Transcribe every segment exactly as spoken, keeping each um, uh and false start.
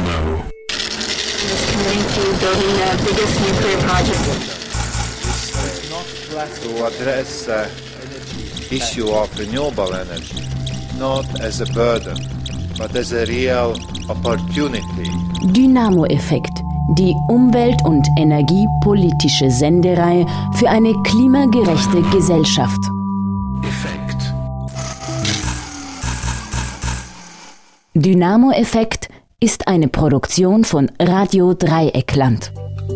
Dynamo. This community building the biggest nuclear project. To address the issue of renewable energy, not as a burden, but as a real opportunity. Dynamo-Effekt, die umwelt- und energiepolitische Sendereihe für eine klimagerechte Gesellschaft. Effekt. Dynamo-Effekt ist eine Produktion von Radio Dreieckland.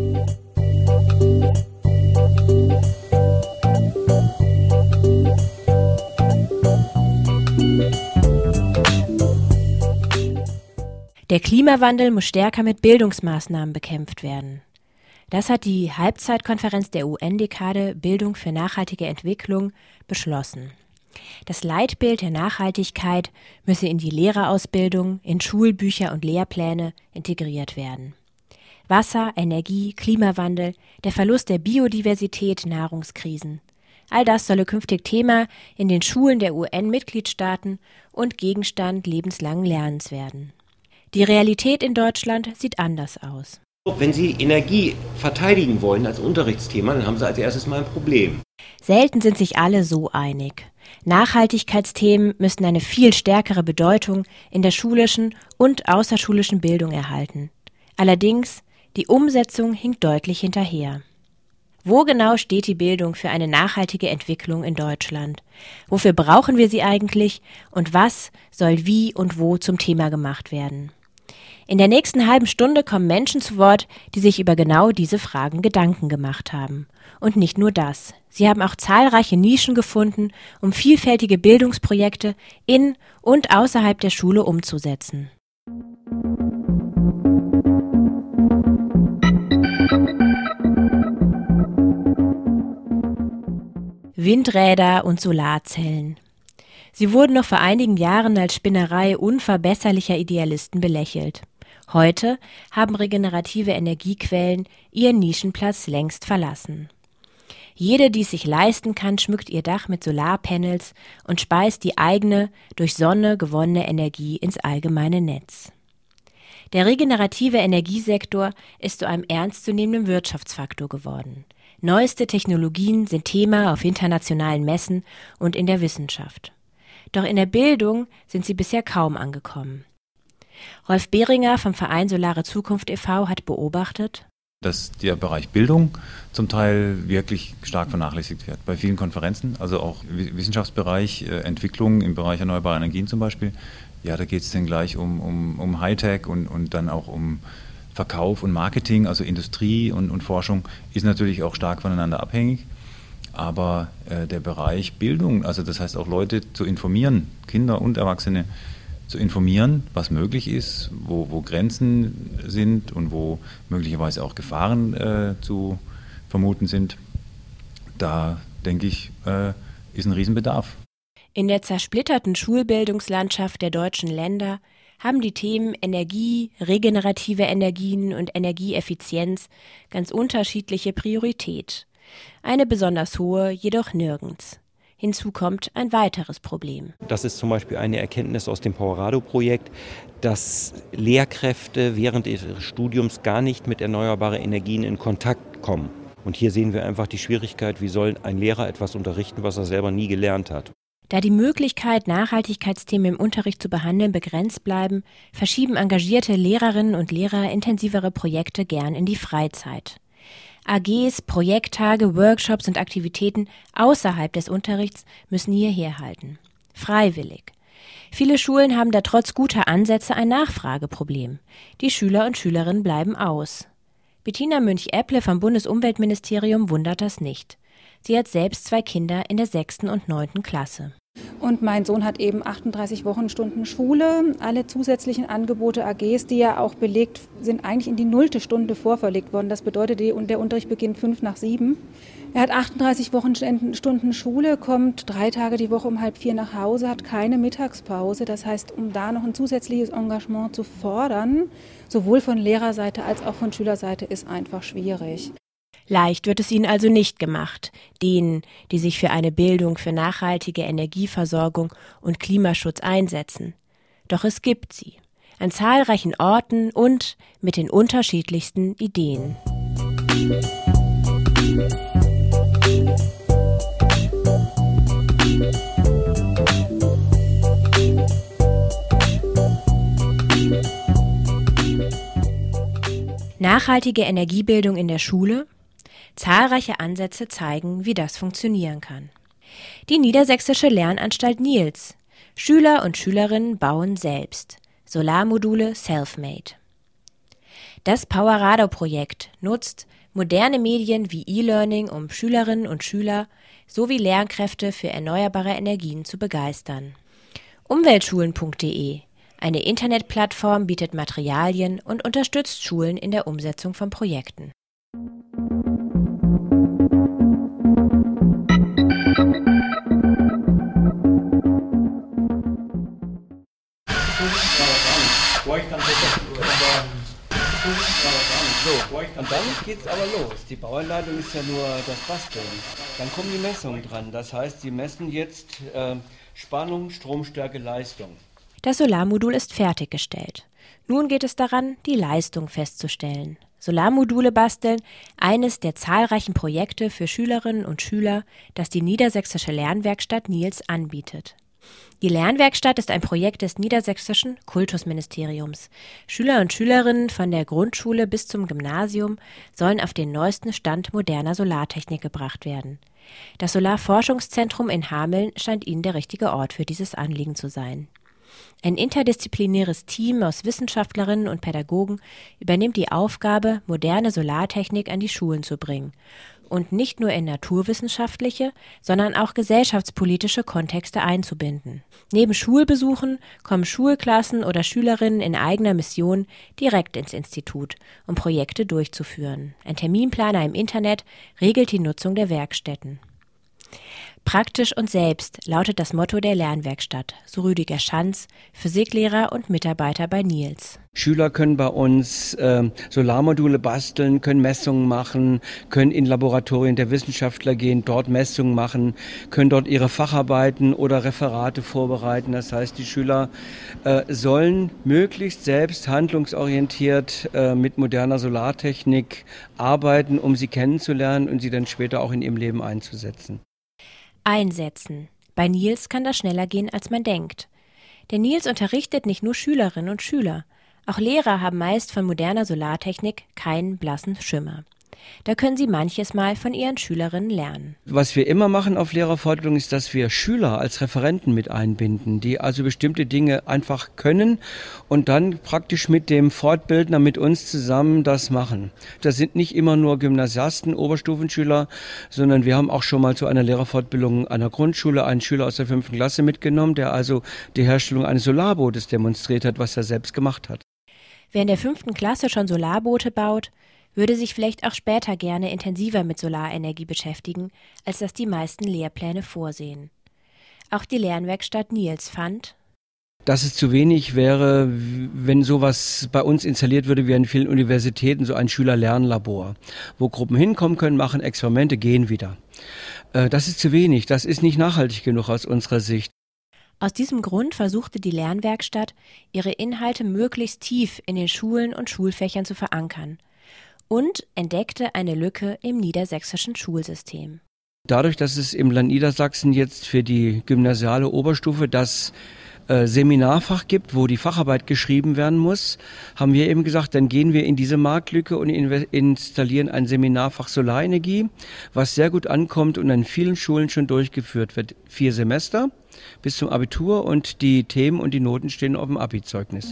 Der Klimawandel muss stärker mit Bildungsmaßnahmen bekämpft werden. Das hat die Halbzeitkonferenz der U N-Dekade Bildung für nachhaltige Entwicklung beschlossen. Das Leitbild der Nachhaltigkeit müsse in die Lehrerausbildung, in Schulbücher und Lehrpläne integriert werden. Wasser, Energie, Klimawandel, der Verlust der Biodiversität, Nahrungskrisen. All das solle künftig Thema in den Schulen der U N-Mitgliedstaaten und Gegenstand lebenslangen Lernens werden. Die Realität in Deutschland sieht anders aus. Wenn Sie Energie verteidigen wollen als Unterrichtsthema, dann haben Sie als erstes mal ein Problem. Selten sind sich alle so einig. Nachhaltigkeitsthemen müssten eine viel stärkere Bedeutung in der schulischen und außerschulischen Bildung erhalten. Allerdings, die Umsetzung hinkt deutlich hinterher. Wo genau steht die Bildung für eine nachhaltige Entwicklung in Deutschland? Wofür brauchen wir sie eigentlich? Und was soll wie und wo zum Thema gemacht werden? In der nächsten halben Stunde kommen Menschen zu Wort, die sich über genau diese Fragen Gedanken gemacht haben. Und nicht nur das. Sie haben auch zahlreiche Nischen gefunden, um vielfältige Bildungsprojekte in und außerhalb der Schule umzusetzen. Windräder und Solarzellen. Sie wurden noch vor einigen Jahren als Spinnerei unverbesserlicher Idealisten belächelt. Heute haben regenerative Energiequellen ihren Nischenplatz längst verlassen. Jede, die es sich leisten kann, schmückt ihr Dach mit Solarpanels und speist die eigene, durch Sonne gewonnene Energie ins allgemeine Netz. Der regenerative Energiesektor ist zu einem ernstzunehmenden Wirtschaftsfaktor geworden. Neueste Technologien sind Thema auf internationalen Messen und in der Wissenschaft. Doch in der Bildung sind sie bisher kaum angekommen. Rolf Behringer vom Verein Solare Zukunft e V hat beobachtet, dass der Bereich Bildung zum Teil wirklich stark vernachlässigt wird. Bei vielen Konferenzen, also auch Wissenschaftsbereich, äh, Entwicklung im Bereich erneuerbare Energien zum Beispiel, ja, da geht es dann gleich um, um, um Hightech und, und dann auch um Verkauf und Marketing, also Industrie und, und Forschung ist natürlich auch stark voneinander abhängig. Aber äh, der Bereich Bildung, also das heißt auch Leute zu informieren, Kinder und Erwachsene zu informieren, was möglich ist, wo, wo Grenzen sind und wo möglicherweise auch Gefahren äh, zu vermuten sind, da denke ich, äh, ist ein Riesenbedarf. In der zersplitterten Schulbildungslandschaft der deutschen Länder haben die Themen Energie, regenerative Energien und Energieeffizienz ganz unterschiedliche Priorität. Eine besonders hohe jedoch nirgends. Hinzu kommt ein weiteres Problem. Das ist zum Beispiel eine Erkenntnis aus dem Powerado-Projekt, dass Lehrkräfte während ihres Studiums gar nicht mit erneuerbaren Energien in Kontakt kommen. Und hier sehen wir einfach die Schwierigkeit, wie soll ein Lehrer etwas unterrichten, was er selber nie gelernt hat. Da die Möglichkeit, Nachhaltigkeitsthemen im Unterricht zu behandeln, begrenzt bleiben, verschieben engagierte Lehrerinnen und Lehrer intensivere Projekte gern in die Freizeit. A Gs, Projekttage, Workshops und Aktivitäten außerhalb des Unterrichts müssen hier herhalten. Freiwillig. Viele Schulen haben da trotz guter Ansätze ein Nachfrageproblem. Die Schüler und Schülerinnen bleiben aus. Bettina Münch-Epple vom Bundesumweltministerium wundert das nicht. Sie hat selbst zwei Kinder in der sechsten und neunten Klasse. Und mein Sohn hat eben achtunddreißig Wochenstunden Schule. Alle zusätzlichen Angebote, A Gs, die ja auch belegt sind, eigentlich in die nullte Stunde vorverlegt worden. Das bedeutet, der Unterricht beginnt fünf nach sieben. Er hat achtunddreißig Wochenstunden Schule, kommt drei Tage die Woche um halb vier nach Hause, hat keine Mittagspause. Das heißt, um da noch ein zusätzliches Engagement zu fordern, sowohl von Lehrerseite als auch von Schülerseite, ist einfach schwierig. Leicht wird es ihnen also nicht gemacht, denen, die sich für eine Bildung für nachhaltige Energieversorgung und Klimaschutz einsetzen. Doch es gibt sie. an zahlreichen Orten und mit den unterschiedlichsten Ideen. Nachhaltige Energiebildung in der Schule? Zahlreiche Ansätze zeigen, wie das funktionieren kann. Die Niedersächsische Lernanstalt Nils. Schüler und Schülerinnen bauen selbst. Solarmodule self-made. Das PowerRado-Projekt nutzt moderne Medien wie E-Learning, um Schülerinnen und Schüler sowie Lehrkräfte für erneuerbare Energien zu begeistern. Umweltschulen punkt de. Eine Internetplattform bietet Materialien und unterstützt Schulen in der Umsetzung von Projekten. So, und dann geht's aber los. Die Bauanleitung ist ja nur das Basteln. Dann kommen die Messungen dran. Das heißt, sie messen jetzt äh, Spannung, Stromstärke, Leistung. Das Solarmodul ist fertiggestellt. Nun geht es daran, die Leistung festzustellen. Solarmodule basteln, eines der zahlreichen Projekte für Schülerinnen und Schüler, das die Niedersächsische Lernwerkstatt Nils anbietet. Die Lernwerkstatt ist ein Projekt des Niedersächsischen Kultusministeriums. Schüler und Schülerinnen von der Grundschule bis zum Gymnasium sollen auf den neuesten Stand moderner Solartechnik gebracht werden. Das Solarforschungszentrum in Hameln scheint ihnen der richtige Ort für dieses Anliegen zu sein. Ein interdisziplinäres Team aus Wissenschaftlerinnen und Pädagogen übernimmt die Aufgabe, moderne Solartechnik an die Schulen zu bringen und nicht nur in naturwissenschaftliche, sondern auch gesellschaftspolitische Kontexte einzubinden. Neben Schulbesuchen kommen Schulklassen oder Schülerinnen in eigener Mission direkt ins Institut, um Projekte durchzuführen. Ein Terminplaner im Internet regelt die Nutzung der Werkstätten. Praktisch und selbst lautet das Motto der Lernwerkstatt, so Rüdiger Schanz, Physiklehrer und Mitarbeiter bei Nils. Schüler können bei uns äh, Solarmodule basteln, können Messungen machen, können in Laboratorien der Wissenschaftler gehen, dort Messungen machen, können dort ihre Facharbeiten oder Referate vorbereiten. Das heißt, die Schüler äh, sollen möglichst selbst handlungsorientiert äh, mit moderner Solartechnik arbeiten, um sie kennenzulernen und sie dann später auch in ihrem Leben einzusetzen. Einsetzen. Bei Nils kann das schneller gehen, als man denkt. Der Nils unterrichtet nicht nur Schülerinnen und Schüler. Auch Lehrer haben meist von moderner Solartechnik keinen blassen Schimmer. Da können sie manches Mal von ihren Schülerinnen lernen. Was wir immer machen auf Lehrerfortbildung ist, dass wir Schüler als Referenten mit einbinden, die also bestimmte Dinge einfach können und dann praktisch mit dem Fortbildner, mit uns zusammen das machen. Das sind nicht immer nur Gymnasiasten, Oberstufenschüler, sondern wir haben auch schon mal zu einer Lehrerfortbildung einer Grundschule einen Schüler aus der fünften Klasse mitgenommen, der also die Herstellung eines Solarbootes demonstriert hat, was er selbst gemacht hat. Wer in der fünften Klasse schon Solarboote baut, würde sich vielleicht auch später gerne intensiver mit Solarenergie beschäftigen, als das die meisten Lehrpläne vorsehen. Auch die Lernwerkstatt Nils fand, dass es zu wenig wäre, wenn sowas bei uns installiert würde, wie an vielen Universitäten, so ein Schüler-Lernlabor, wo Gruppen hinkommen können, machen Experimente, gehen wieder. Das ist zu wenig, das ist nicht nachhaltig genug aus unserer Sicht. Aus diesem Grund versuchte die Lernwerkstatt, ihre Inhalte möglichst tief in den Schulen und Schulfächern zu verankern und entdeckte eine Lücke im niedersächsischen Schulsystem. Dadurch, dass es im Land Niedersachsen jetzt für die gymnasiale Oberstufe das äh, Seminarfach gibt, wo die Facharbeit geschrieben werden muss, haben wir eben gesagt, dann gehen wir in diese Marktlücke und in- installieren ein Seminarfach Solarenergie, was sehr gut ankommt und an vielen Schulen schon durchgeführt wird. Vier Semester bis zum Abitur und die Themen und die Noten stehen auf dem Abi-Zeugnis.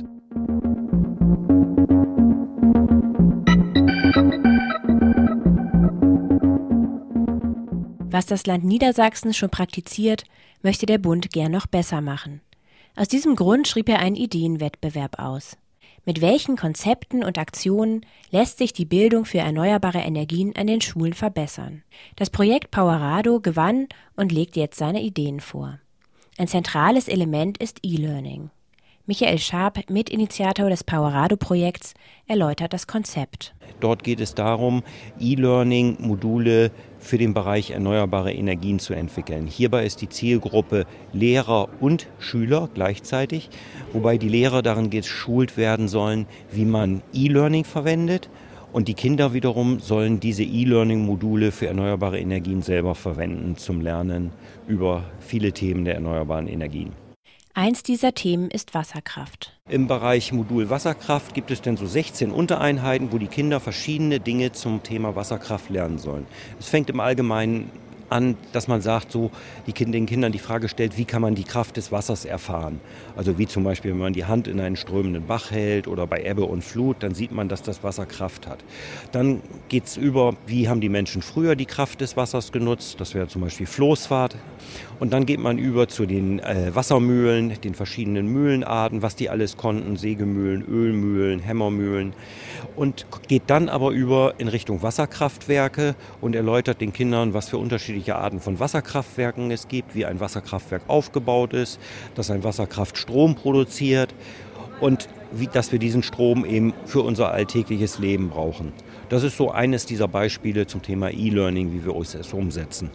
Was das Land Niedersachsen schon praktiziert, möchte der Bund gern noch besser machen. Aus diesem Grund schrieb er einen Ideenwettbewerb aus. Mit welchen Konzepten und Aktionen lässt sich die Bildung für erneuerbare Energien an den Schulen verbessern? Das Projekt PowerRado gewann und legt jetzt seine Ideen vor. Ein zentrales Element ist E-Learning. Michael Schaap, Mitinitiator des Powerado-Projekts, erläutert das Konzept. Dort geht es darum, E-Learning-Module für den Bereich erneuerbare Energien zu entwickeln. Hierbei ist die Zielgruppe Lehrer und Schüler gleichzeitig, wobei die Lehrer darin geschult werden sollen, wie man E-Learning verwendet. Und die Kinder wiederum sollen diese E-Learning-Module für erneuerbare Energien selber verwenden zum Lernen über viele Themen der erneuerbaren Energien. Eins dieser Themen ist Wasserkraft. Im Bereich Modul Wasserkraft gibt es dann so sechzehn Untereinheiten, wo die Kinder verschiedene Dinge zum Thema Wasserkraft lernen sollen. Es fängt im Allgemeinen an, dass man sagt, so die kind, den Kindern die Frage stellt, wie kann man die Kraft des Wassers erfahren? Also wie zum Beispiel, wenn man die Hand in einen strömenden Bach hält oder bei Ebbe und Flut, dann sieht man, dass das Wasser Kraft hat. Dann geht es über, wie haben die Menschen früher die Kraft des Wassers genutzt? Das wäre zum Beispiel Floßfahrt. Und dann geht man über zu den äh, Wassermühlen, den verschiedenen Mühlenarten, was die alles konnten, Sägemühlen, Ölmühlen, Hämmermühlen. Und geht dann aber über in Richtung Wasserkraftwerke und erläutert den Kindern, was für unterschiedliche Arten von Wasserkraftwerken es gibt, wie ein Wasserkraftwerk aufgebaut ist, dass ein Wasserkraft Strom produziert und wie, dass wir diesen Strom eben für unser alltägliches Leben brauchen. Das ist so eines dieser Beispiele zum Thema E-Learning, wie wir es umsetzen.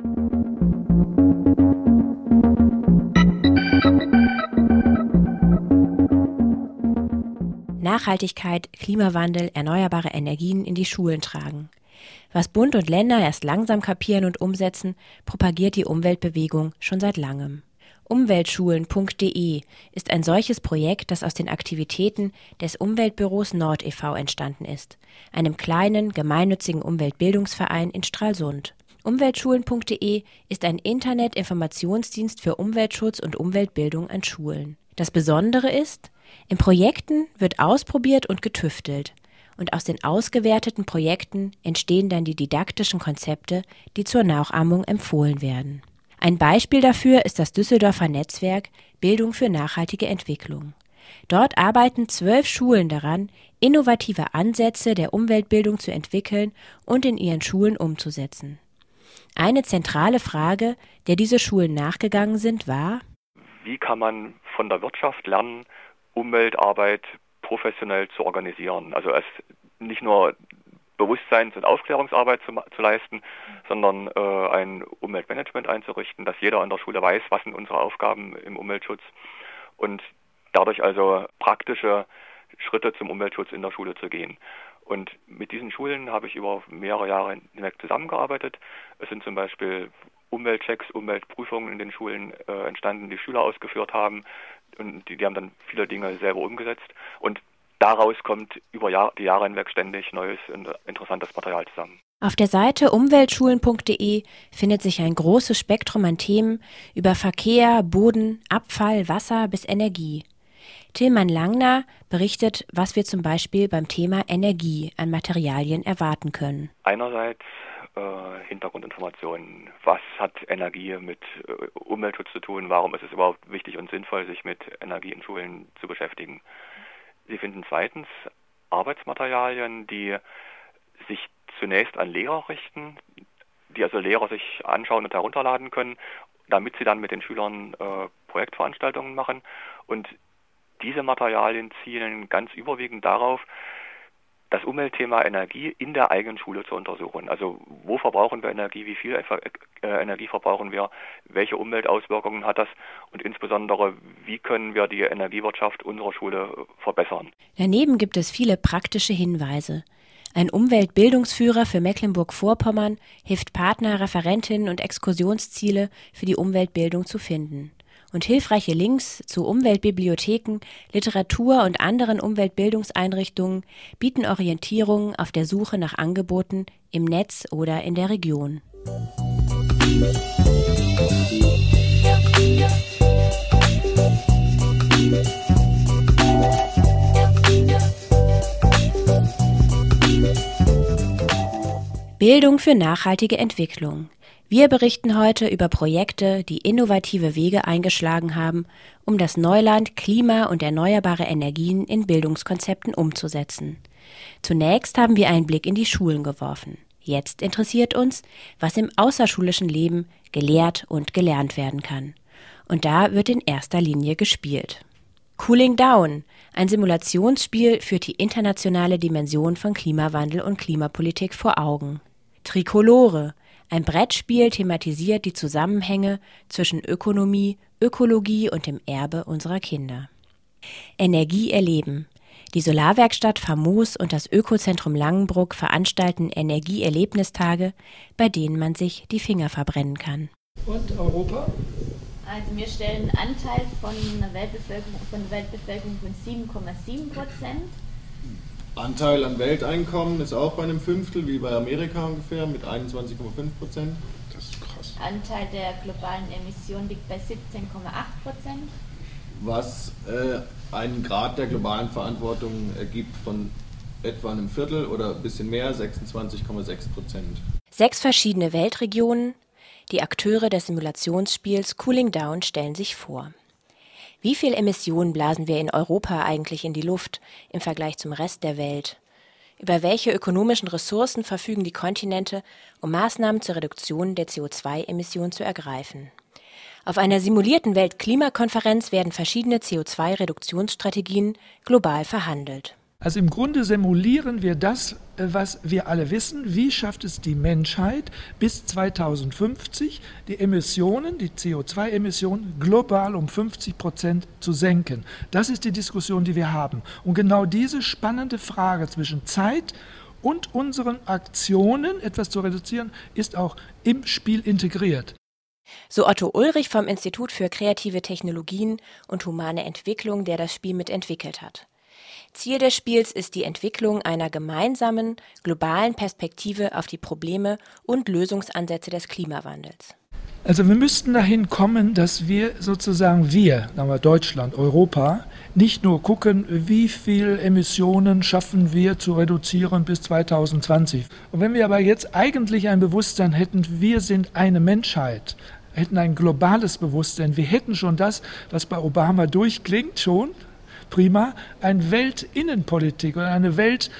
Nachhaltigkeit, Klimawandel, erneuerbare Energien in die Schulen tragen. Was Bund und Länder erst langsam kapieren und umsetzen, propagiert die Umweltbewegung schon seit langem. Umweltschulen punkt de ist ein solches Projekt, das aus den Aktivitäten des Umweltbüros Nord e V entstanden ist, einem kleinen, gemeinnützigen Umweltbildungsverein in Stralsund. Umweltschulen punkt de ist ein Internet-Informationsdienst für Umweltschutz und Umweltbildung an Schulen. Das Besondere ist, in Projekten wird ausprobiert und getüftelt. Und aus den ausgewerteten Projekten entstehen dann die didaktischen Konzepte, die zur Nachahmung empfohlen werden. Ein Beispiel dafür ist das Düsseldorfer Netzwerk Bildung für nachhaltige Entwicklung. Dort arbeiten zwölf Schulen daran, innovative Ansätze der Umweltbildung zu entwickeln und in ihren Schulen umzusetzen. Eine zentrale Frage, der diese Schulen nachgegangen sind, war: Wie kann man von der Wirtschaft lernen, Umweltarbeit professionell zu organisieren? Also es nicht nur Bewusstseins- und Aufklärungsarbeit zu, zu leisten, sondern äh, ein Umweltmanagement einzurichten, dass jeder an der Schule weiß, was sind unsere Aufgaben im Umweltschutz und dadurch also praktische Schritte zum Umweltschutz in der Schule zu gehen. Und mit diesen Schulen habe ich über mehrere Jahre hinweg zusammengearbeitet. Es sind zum Beispiel Umweltchecks, Umweltprüfungen in den Schulen äh, entstanden, die Schüler ausgeführt haben und die, die haben dann viele Dinge selber umgesetzt und daraus kommt über Jahr, die Jahre hinweg ständig neues und interessantes Material zusammen. Auf der Seite umweltschulen punkt de findet sich ein großes Spektrum an Themen über Verkehr, Boden, Abfall, Wasser bis Energie. Tilman Langner berichtet, was wir zum Beispiel beim Thema Energie an Materialien erwarten können. Einerseits äh, Hintergrundinformationen. Was hat Energie mit äh, Umweltschutz zu tun? Warum ist es überhaupt wichtig und sinnvoll, sich mit Energie in Schulen zu beschäftigen? Sie finden zweitens Arbeitsmaterialien, die sich zunächst an Lehrer richten, die also Lehrer sich anschauen und herunterladen können, damit sie dann mit den Schülern äh, Projektveranstaltungen machen. Und diese Materialien zielen ganz überwiegend darauf, das Umweltthema Energie in der eigenen Schule zu untersuchen. Also wo verbrauchen wir Energie, wie viel äh, Energie verbrauchen wir, welche Umweltauswirkungen hat das und insbesondere, wie können wir die Energiewirtschaft unserer Schule verbessern. Daneben gibt es viele praktische Hinweise. Ein Umweltbildungsführer für Mecklenburg-Vorpommern hilft Partner, Referentinnen und Exkursionsziele für die Umweltbildung zu finden. Und hilfreiche Links zu Umweltbibliotheken, Literatur und anderen Umweltbildungseinrichtungen bieten Orientierung auf der Suche nach Angeboten im Netz oder in der Region. Bildung für nachhaltige Entwicklung. Wir berichten heute über Projekte, die innovative Wege eingeschlagen haben, um das Neuland Klima und erneuerbare Energien in Bildungskonzepten umzusetzen. Zunächst haben wir einen Blick in die Schulen geworfen. Jetzt interessiert uns, was im außerschulischen Leben gelehrt und gelernt werden kann. Und da wird in erster Linie gespielt. Cooling Down, ein Simulationsspiel, führt die internationale Dimension von Klimawandel und Klimapolitik vor Augen. Tricolore, ein Brettspiel, thematisiert die Zusammenhänge zwischen Ökonomie, Ökologie und dem Erbe unserer Kinder. Energie erleben. Die Solarwerkstatt Famos und das Ökozentrum Langenbruck veranstalten Energieerlebnistage, bei denen man sich die Finger verbrennen kann. Und Europa? Also wir stellen einen Anteil von einer Weltbevölkerung, von der Weltbevölkerung von sieben Komma sieben Prozent. Anteil an Welteinkommen ist auch bei einem Fünftel, wie bei Amerika ungefähr, mit einundzwanzig Komma fünf Prozent. Das ist krass. Anteil der globalen Emissionen liegt bei siebzehn Komma acht Prozent. Was äh, einen Grad der globalen Verantwortung ergibt von etwa einem Viertel oder ein bisschen mehr, sechsundzwanzig Komma sechs Prozent. Sechs verschiedene Weltregionen. Die Akteure des Simulationsspiels Cooling Down stellen sich vor. Wie viel Emissionen blasen wir in Europa eigentlich in die Luft im Vergleich zum Rest der Welt? Über welche ökonomischen Ressourcen verfügen die Kontinente, um Maßnahmen zur Reduktion der C O zwei Emissionen zu ergreifen? Auf einer simulierten Weltklimakonferenz werden verschiedene C O zwei Reduktionsstrategien global verhandelt. Also im Grunde simulieren wir das, was wir alle wissen. Wie schafft es die Menschheit bis zweitausendfünfzig, die Emissionen, die C O zwei Emissionen global um fünfzig Prozent zu senken? Das ist die Diskussion, die wir haben. Und genau diese spannende Frage zwischen Zeit und unseren Aktionen, etwas zu reduzieren, ist auch im Spiel integriert. So Otto Ulrich vom Institut für kreative Technologien und humane Entwicklung, der das Spiel mitentwickelt hat. Ziel des Spiels ist die Entwicklung einer gemeinsamen, globalen Perspektive auf die Probleme und Lösungsansätze des Klimawandels. Also wir müssten dahin kommen, dass wir sozusagen, wir, sagen wir Deutschland, Europa, nicht nur gucken, wie viel Emissionen schaffen wir zu reduzieren bis zweitausendzwanzig. Und wenn wir aber jetzt eigentlich ein Bewusstsein hätten, wir sind eine Menschheit, hätten ein globales Bewusstsein, wir hätten schon das, was bei Obama durchklingt, schon, prima, eine Weltinnenpolitik oder eine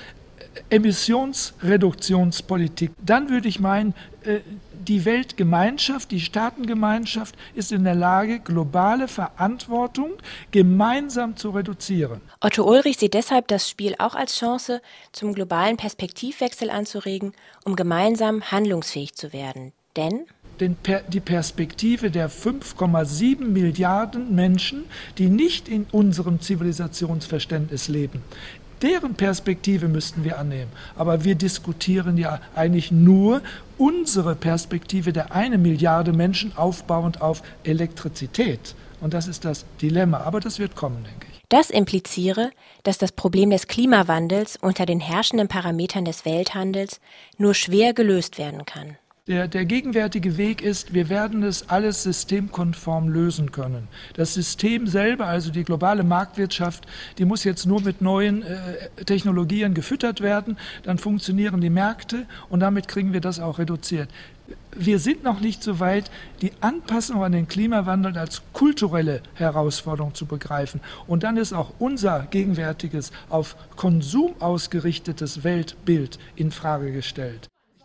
Weltemissionsreduktionspolitik. Dann würde ich meinen, die Weltgemeinschaft, die Staatengemeinschaft ist in der Lage, globale Verantwortung gemeinsam zu reduzieren. Otto Ulrich sieht deshalb das Spiel auch als Chance, zum globalen Perspektivwechsel anzuregen, um gemeinsam handlungsfähig zu werden. Denn Den per, die Perspektive der fünf Komma sieben Milliarden Menschen, die nicht in unserem Zivilisationsverständnis leben. Deren Perspektive müssten wir annehmen. Aber wir diskutieren ja eigentlich nur unsere Perspektive der eine Milliarde Menschen aufbauend auf Elektrizität. Und das ist das Dilemma. Aber das wird kommen, denke ich. Das impliziere, dass das Problem des Klimawandels unter den herrschenden Parametern des Welthandels nur schwer gelöst werden kann. Der, der gegenwärtige Weg ist, wir werden es alles systemkonform lösen können. Das System selber, also die globale Marktwirtschaft, die muss jetzt nur mit neuen äh, Technologien gefüttert werden, dann funktionieren die Märkte und damit kriegen wir das auch reduziert. Wir sind noch nicht so weit, die Anpassung an den Klimawandel als kulturelle Herausforderung zu begreifen. Und dann ist auch unser gegenwärtiges, auf Konsum ausgerichtetes Weltbild in Frage gestellt.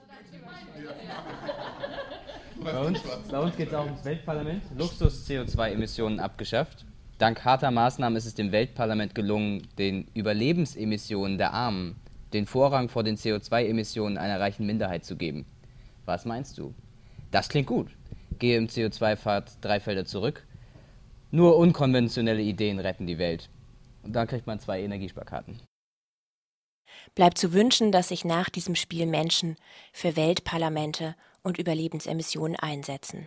Bei uns, bei uns geht es auch ums Weltparlament. Luxus-C O zwei Emissionen abgeschafft. Dank harter Maßnahmen ist es dem Weltparlament gelungen, den Überlebensemissionen der Armen den Vorrang vor den C O zwei Emissionen einer reichen Minderheit zu geben. Was meinst du? Das klingt gut. Gehe im C O zwei Pfad drei Felder zurück. Nur unkonventionelle Ideen retten die Welt. Und dann kriegt man zwei Energiesparkarten. Bleibt zu wünschen, dass sich nach diesem Spiel Menschen für Weltparlamente und Überlebensemissionen einsetzen.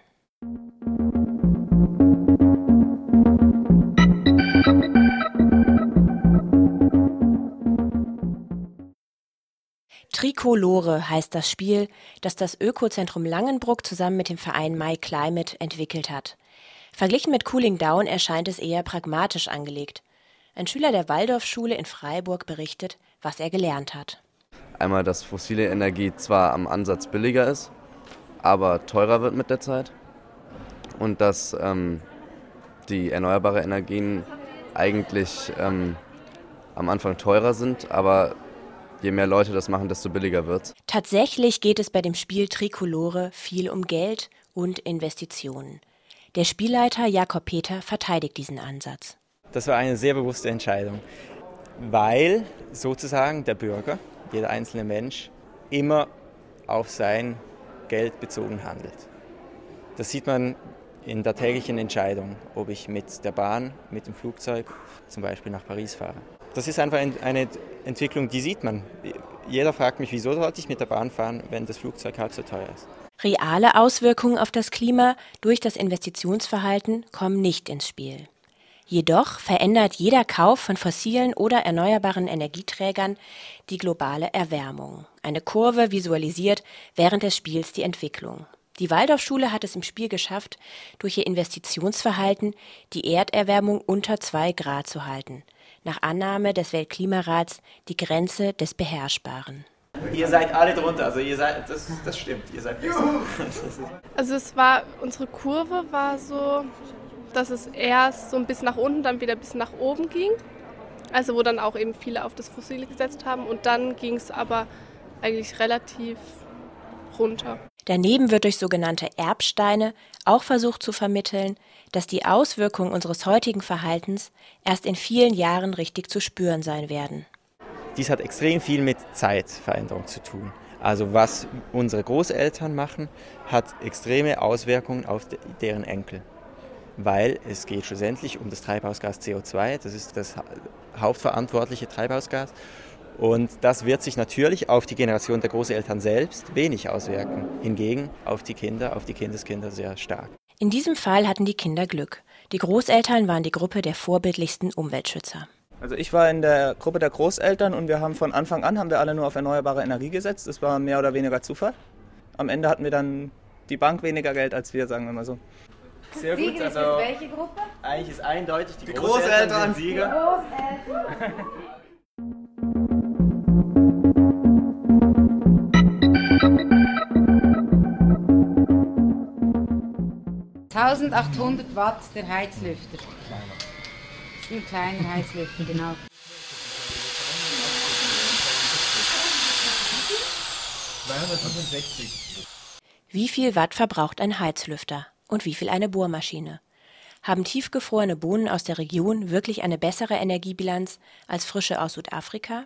Tricolore heißt das Spiel, das das Ökozentrum Langenbruck zusammen mit dem Verein MyClimate entwickelt hat. Verglichen mit Cooling Down erscheint es eher pragmatisch angelegt. Ein Schüler der Waldorfschule in Freiburg berichtet, was er gelernt hat. Einmal, dass fossile Energie zwar am Ansatz billiger ist, aber teurer wird mit der Zeit. Und dass ähm, die erneuerbaren Energien eigentlich ähm, am Anfang teurer sind, aber je mehr Leute das machen, desto billiger wird's. Tatsächlich geht es bei dem Spiel Tricolore viel um Geld und Investitionen. Der Spielleiter Jakob Peter verteidigt diesen Ansatz. Das war eine sehr bewusste Entscheidung, weil sozusagen der Bürger, jeder einzelne Mensch, immer auf sein Geld bezogen handelt. Das sieht man in der täglichen Entscheidung, ob ich mit der Bahn, mit dem Flugzeug zum Beispiel nach Paris fahre. Das ist einfach eine Entwicklung, die sieht man. Jeder fragt mich, wieso sollte ich mit der Bahn fahren, wenn das Flugzeug halb so teuer ist. Reale Auswirkungen auf das Klima durch das Investitionsverhalten kommen nicht ins Spiel. Jedoch verändert jeder Kauf von fossilen oder erneuerbaren Energieträgern die globale Erwärmung. Eine Kurve visualisiert während des Spiels die Entwicklung. Die Waldorfschule hat es im Spiel geschafft, durch ihr Investitionsverhalten die Erderwärmung unter zwei Grad zu halten. Nach Annahme des Weltklimarats die Grenze des Beherrschbaren. Ihr seid alle drunter, also ihr seid, das, das stimmt, ihr seid besser. Also es war, unsere Kurve war so, dass es erst so ein bisschen nach unten, dann wieder ein bisschen nach oben ging. Also wo dann auch eben viele auf das Fossile gesetzt haben und dann ging es aber eigentlich relativ runter. Daneben wird durch sogenannte Erbsteine auch versucht zu vermitteln, dass die Auswirkungen unseres heutigen Verhaltens erst in vielen Jahren richtig zu spüren sein werden. Dies hat extrem viel mit Zeitveränderung zu tun. Also was unsere Großeltern machen, hat extreme Auswirkungen auf deren Enkel. Weil es geht schlussendlich um das Treibhausgas C O zwei, das ist das hauptverantwortliche Treibhausgas. Und das wird sich natürlich auf die Generation der Großeltern selbst wenig auswirken. Hingegen auf die Kinder, auf die Kindeskinder sehr stark. In diesem Fall hatten die Kinder Glück. Die Großeltern waren die Gruppe der vorbildlichsten Umweltschützer. Also ich war in der Gruppe der Großeltern und wir haben von Anfang an haben wir alle nur auf erneuerbare Energie gesetzt. Das war mehr oder weniger Zufall. Am Ende hatten wir dann die Bank weniger Geld als wir, sagen wir mal so. Sehr gut. Sieger ist also welche Gruppe? Eigentlich ist eindeutig die, die Großeltern, Großeltern sind Sieger. Die Großeltern. eintausendachthundert Watt der Heizlüfter. Das ist ein kleiner Heizlüfter, genau. zweihundertfünfundsechzig. Wie viel Watt verbraucht ein Heizlüfter und wie viel eine Bohrmaschine? Haben tiefgefrorene Bohnen aus der Region wirklich eine bessere Energiebilanz als frische aus Südafrika?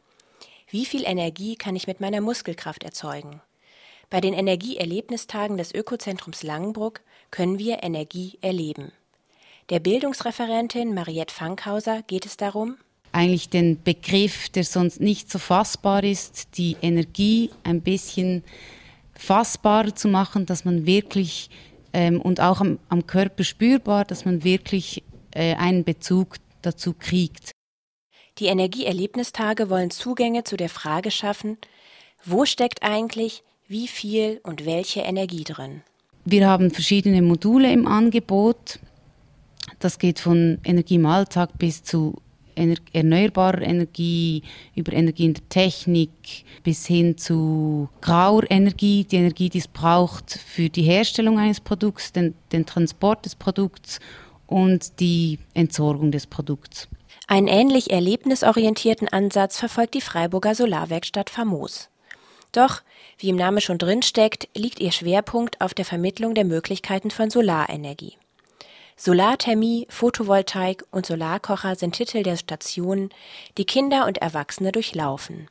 Wie viel Energie kann ich mit meiner Muskelkraft erzeugen? Bei den Energieerlebnistagen des Ökozentrums Langenbruck können wir Energie erleben. Der Bildungsreferentin Mariette Fankhauser geht es darum, eigentlich den Begriff, der sonst nicht so fassbar ist, die Energie ein bisschen fassbarer zu machen, dass man wirklich ähm, und auch am, am Körper spürbar, dass man wirklich äh, einen Bezug dazu kriegt. Die Energieerlebnistage wollen Zugänge zu der Frage schaffen, wo steckt eigentlich wie viel und welche Energie drin? Wir haben verschiedene Module im Angebot. Das geht von Energie im Alltag bis zu ener- erneuerbarer Energie, über Energie in der Technik bis hin zu grauer Energie, die Energie, die es braucht für die Herstellung eines Produkts, den, den Transport des Produkts und die Entsorgung des Produkts. Einen ähnlich erlebnisorientierten Ansatz verfolgt die Freiburger Solarwerkstatt Famos. Doch, wie im Namen schon drinsteckt, liegt ihr Schwerpunkt auf der Vermittlung der Möglichkeiten von Solarenergie. Solarthermie, Photovoltaik und Solarkocher sind Titel der Stationen, die Kinder und Erwachsene durchlaufen.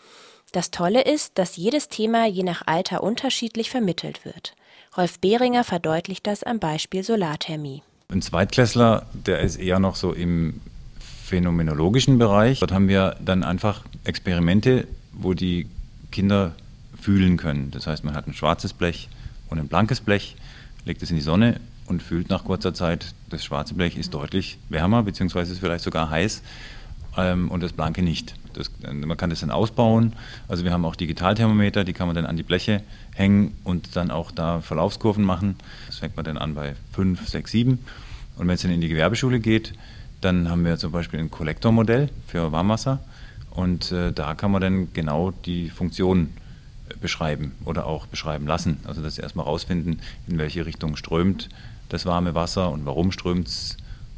Das Tolle ist, dass jedes Thema je nach Alter unterschiedlich vermittelt wird. Rolf Behringer verdeutlicht das am Beispiel Solarthermie. Ein Zweitklässler, der ist eher noch so im phänomenologischen Bereich. Dort haben wir dann einfach Experimente, wo die Kinder fühlen können. Das heißt, man hat ein schwarzes Blech und ein blankes Blech, legt es in die Sonne und fühlt nach kurzer Zeit, das schwarze Blech ist deutlich wärmer, beziehungsweise ist vielleicht sogar heiß ähm, und das blanke nicht. Das, man kann das dann ausbauen. Also wir haben auch Digitalthermometer, die kann man dann an die Bleche hängen und dann auch da Verlaufskurven machen. Das fängt man dann an bei fünf, sechs, sieben. Und wenn es dann in die Gewerbeschule geht, dann haben wir zum Beispiel ein Kollektormodell für Warmwasser. Und äh, da kann man dann genau die Funktion äh, beschreiben oder auch beschreiben lassen. Also das erstmal rausfinden, in welche Richtung strömt das warme Wasser und warum strömt es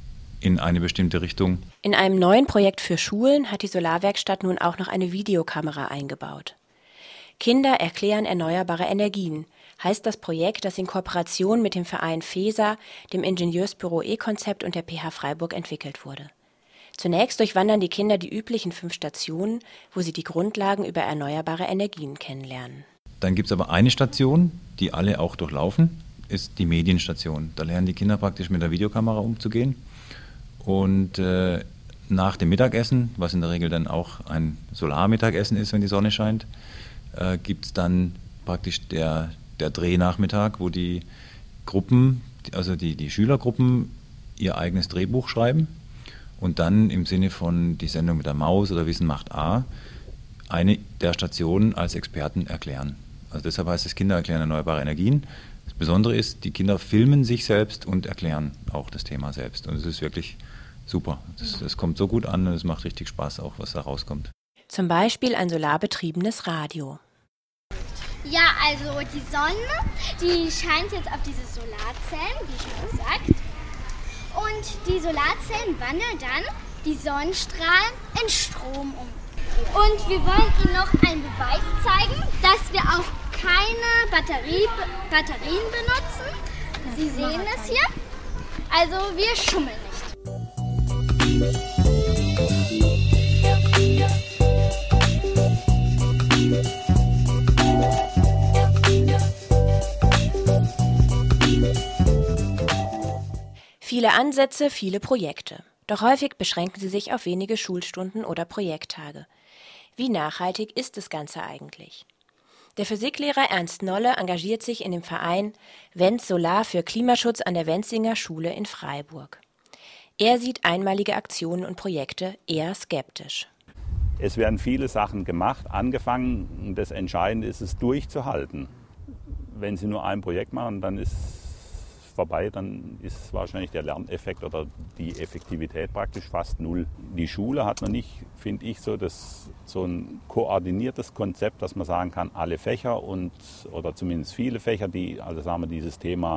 in eine bestimmte Richtung. In einem neuen Projekt für Schulen hat die Solarwerkstatt nun auch noch eine Videokamera eingebaut. Kinder erklären erneuerbare Energien, heißt das Projekt, das in Kooperation mit dem Verein FESA, dem Ingenieursbüro E-Konzept und der P H Freiburg entwickelt wurde. Zunächst durchwandern die Kinder die üblichen fünf Stationen, wo sie die Grundlagen über erneuerbare Energien kennenlernen. Dann gibt es aber eine Station, die alle auch durchlaufen, ist die Medienstation. Da lernen die Kinder praktisch mit der Videokamera umzugehen. Und äh, nach dem Mittagessen, was in der Regel dann auch ein Solarmittagessen ist, wenn die Sonne scheint, äh, gibt es dann praktisch der, der Drehnachmittag, wo die Gruppen, also die, die Schülergruppen, ihr eigenes Drehbuch schreiben und dann im Sinne von die Sendung mit der Maus oder Wissen macht A eine der Stationen als Experten erklären. Also deshalb heißt es Kinder erklären erneuerbare Energien. Das Besondere ist, die Kinder filmen sich selbst und erklären auch das Thema selbst. Und es ist wirklich super. Das, das kommt so gut an und es macht richtig Spaß auch, was da rauskommt. Zum Beispiel ein solarbetriebenes Radio. Ja, also die Sonne, die scheint jetzt auf diese Solarzellen, wie schon gesagt. Und die Solarzellen wandeln dann die Sonnenstrahlen in Strom um. Und wir wollen Ihnen noch einen Beweis zeigen, dass wir auch keine Batterie, Batterien benutzen. Sie sehen es hier. Also wir schummeln nicht. Viele Ansätze, viele Projekte. Doch häufig beschränken sie sich auf wenige Schulstunden oder Projekttage. Wie nachhaltig ist das Ganze eigentlich? Der Physiklehrer Ernst Nolle engagiert sich in dem Verein Wenz Solar für Klimaschutz an der Wenzinger Schule in Freiburg. Er sieht einmalige Aktionen und Projekte eher skeptisch. Es werden viele Sachen gemacht, angefangen. Das Entscheidende ist es durchzuhalten. Wenn Sie nur ein Projekt machen, dann ist vorbei, dann ist wahrscheinlich der Lerneffekt oder die Effektivität praktisch fast null. Die Schule hat noch nicht, finde ich, so, das, so ein koordiniertes Konzept, dass man sagen kann, alle Fächer und oder zumindest viele Fächer, die also sagen wir, dieses Thema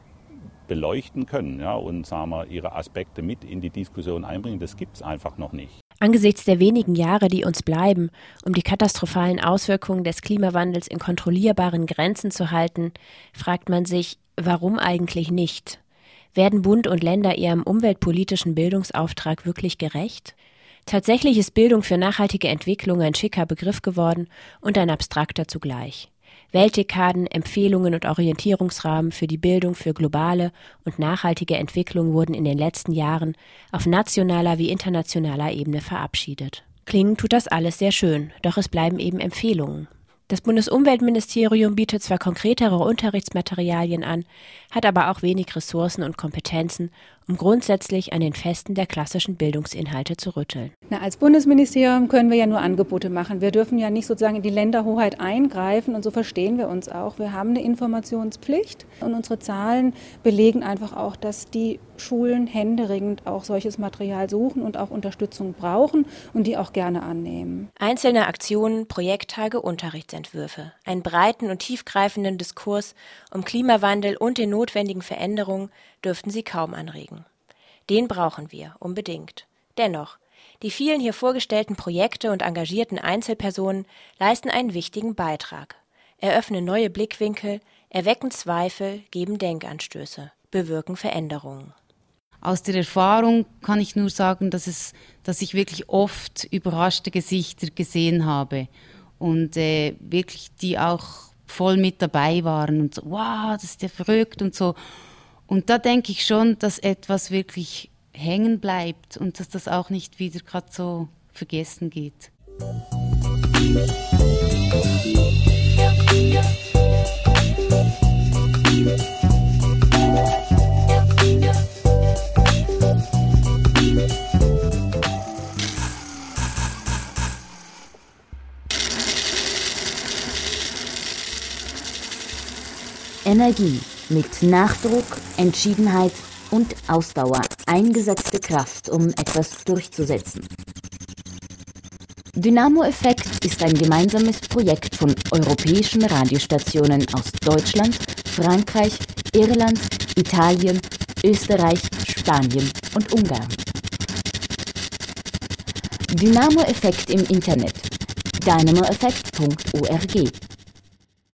beleuchten können, ja, und sagen wir, ihre Aspekte mit in die Diskussion einbringen, das gibt es einfach noch nicht. Angesichts der wenigen Jahre, die uns bleiben, um die katastrophalen Auswirkungen des Klimawandels in kontrollierbaren Grenzen zu halten, fragt man sich, warum eigentlich nicht? Werden Bund und Länder ihrem umweltpolitischen Bildungsauftrag wirklich gerecht? Tatsächlich ist Bildung für nachhaltige Entwicklung ein schicker Begriff geworden und ein abstrakter zugleich. Weltdekaden, Empfehlungen und Orientierungsrahmen für die Bildung für globale und nachhaltige Entwicklung wurden in den letzten Jahren auf nationaler wie internationaler Ebene verabschiedet. Klingen tut das alles sehr schön, doch es bleiben eben Empfehlungen. Das Bundesumweltministerium bietet zwar konkretere Unterrichtsmaterialien an, hat aber auch wenig Ressourcen und Kompetenzen, um grundsätzlich an den Festen der klassischen Bildungsinhalte zu rütteln. Na, als Bundesministerium können wir ja nur Angebote machen. Wir dürfen ja nicht sozusagen in die Länderhoheit eingreifen und so verstehen wir uns auch. Wir haben eine Informationspflicht und unsere Zahlen belegen einfach auch, dass die Schulen händeringend auch solches Material suchen und auch Unterstützung brauchen und die auch gerne annehmen. Einzelne Aktionen, Projekttage, Unterrichtsentwürfe, einen breiten und tiefgreifenden Diskurs um Klimawandel und den notwendigen Veränderungen dürften sie kaum anregen. Den brauchen wir unbedingt. Dennoch, die vielen hier vorgestellten Projekte und engagierten Einzelpersonen leisten einen wichtigen Beitrag, eröffnen neue Blickwinkel, erwecken Zweifel, geben Denkanstöße, bewirken Veränderungen. Aus der Erfahrung kann ich nur sagen, dass, es, dass ich wirklich oft überraschte Gesichter gesehen habe und äh, wirklich die auch voll mit dabei waren und so, wow, das ist ja verrückt und so. Und da denke ich schon, dass etwas wirklich hängen bleibt und dass das auch nicht wieder gerade so vergessen geht. Energie mit Nachdruck, Entschiedenheit und Ausdauer, eingesetzte Kraft, um etwas durchzusetzen. Dynamo-Effekt ist ein gemeinsames Projekt von europäischen Radiostationen aus Deutschland, Frankreich, Irland, Italien, Österreich, Spanien und Ungarn. Dynamo-Effekt im Internet: dynamoeffekt punkt org